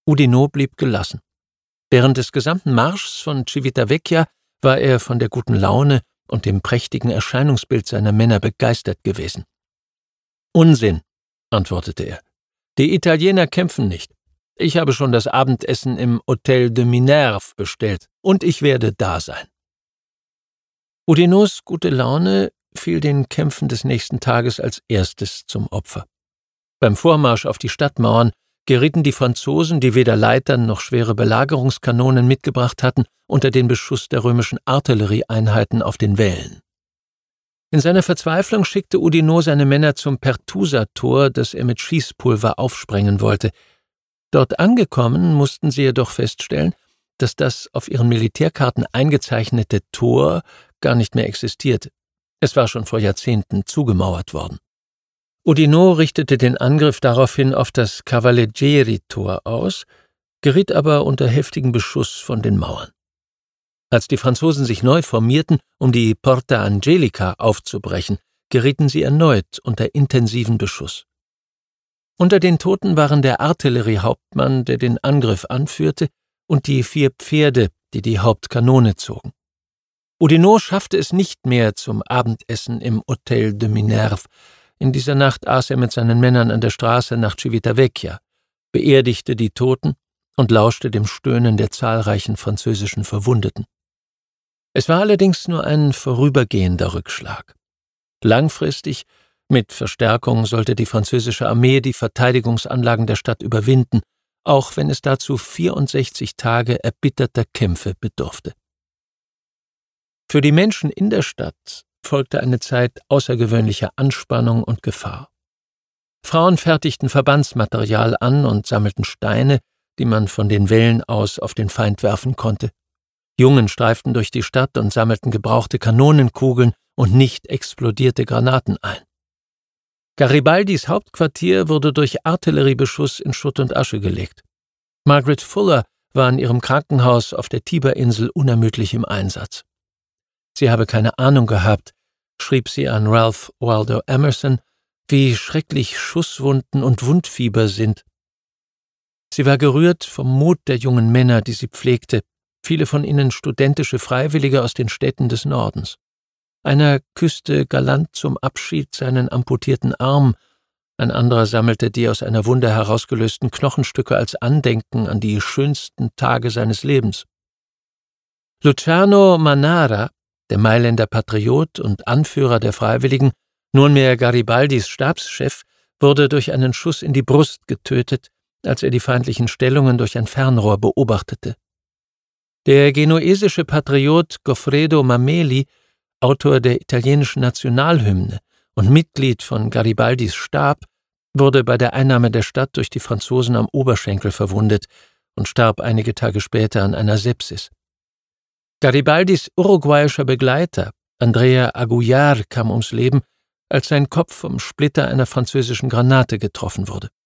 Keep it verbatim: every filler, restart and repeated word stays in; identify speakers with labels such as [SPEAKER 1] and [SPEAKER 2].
[SPEAKER 1] Oudinot blieb gelassen. Während des gesamten Marschs von Civitavecchia war er von der guten Laune und dem prächtigen Erscheinungsbild seiner Männer begeistert gewesen. »Unsinn«, antwortete er. »Die Italiener kämpfen nicht. Ich habe schon das Abendessen im Hôtel de Minerve bestellt und ich werde da sein.« Oudinots gute Laune fiel den Kämpfen des nächsten Tages als erstes zum Opfer. Beim Vormarsch auf die Stadtmauern gerieten die Franzosen, die weder Leitern noch schwere Belagerungskanonen mitgebracht hatten, unter den Beschuss der römischen Artillerieeinheiten auf den Wällen. In seiner Verzweiflung schickte Oudinot seine Männer zum Pertusa-Tor, das er mit Schießpulver aufsprengen wollte. Dort angekommen, mussten sie jedoch feststellen, dass das auf ihren Militärkarten eingezeichnete Tor gar nicht mehr existierte. Es war schon vor Jahrzehnten zugemauert worden. Oudinot richtete den Angriff daraufhin auf das Cavalleggeri-Tor aus, geriet aber unter heftigen Beschuss von den Mauern. Als die Franzosen sich neu formierten, um die Porta Angelica aufzubrechen, gerieten sie erneut unter intensiven Beschuss. Unter den Toten waren der Artilleriehauptmann, der den Angriff anführte, und die vier Pferde, die die Hauptkanone zogen. Oudinot schaffte es nicht mehr zum Abendessen im Hôtel de Minerve. In dieser Nacht aß er mit seinen Männern an der Straße nach Civitavecchia, beerdigte die Toten und lauschte dem Stöhnen der zahlreichen französischen Verwundeten. Es war allerdings nur ein vorübergehender Rückschlag. Langfristig, mit Verstärkung, sollte die französische Armee die Verteidigungsanlagen der Stadt überwinden, auch wenn es dazu vierundsechzig Tage erbitterter Kämpfe bedurfte. Für die Menschen in der Stadt folgte eine Zeit außergewöhnlicher Anspannung und Gefahr. Frauen fertigten Verbandsmaterial an und sammelten Steine, die man von den Wällen aus auf den Feind werfen konnte. Jungen streiften durch die Stadt und sammelten gebrauchte Kanonenkugeln und nicht explodierte Granaten ein. Garibaldis Hauptquartier wurde durch Artilleriebeschuss in Schutt und Asche gelegt. Margaret Fuller war in ihrem Krankenhaus auf der Tiberinsel unermüdlich im Einsatz. Sie habe keine Ahnung gehabt, schrieb sie an Ralph Waldo Emerson, wie schrecklich Schusswunden und Wundfieber sind. Sie war gerührt vom Mut der jungen Männer, die sie pflegte, viele von ihnen studentische Freiwillige aus den Städten des Nordens. Einer küsste galant zum Abschied seinen amputierten Arm, ein anderer sammelte die aus einer Wunde herausgelösten Knochenstücke als Andenken an die schönsten Tage seines Lebens. Luciano Manara, der Mailänder Patriot und Anführer der Freiwilligen, nunmehr Garibaldis Stabschef, wurde durch einen Schuss in die Brust getötet, als er die feindlichen Stellungen durch ein Fernrohr beobachtete. Der genuesische Patriot Goffredo Mameli, Autor der italienischen Nationalhymne und Mitglied von Garibaldis Stab, wurde bei der Einnahme der Stadt durch die Franzosen am Oberschenkel verwundet und starb einige Tage später an einer Sepsis. Garibaldis uruguayischer Begleiter, Andrea Aguiar, kam ums Leben, als sein Kopf vom Splitter einer französischen Granate getroffen wurde.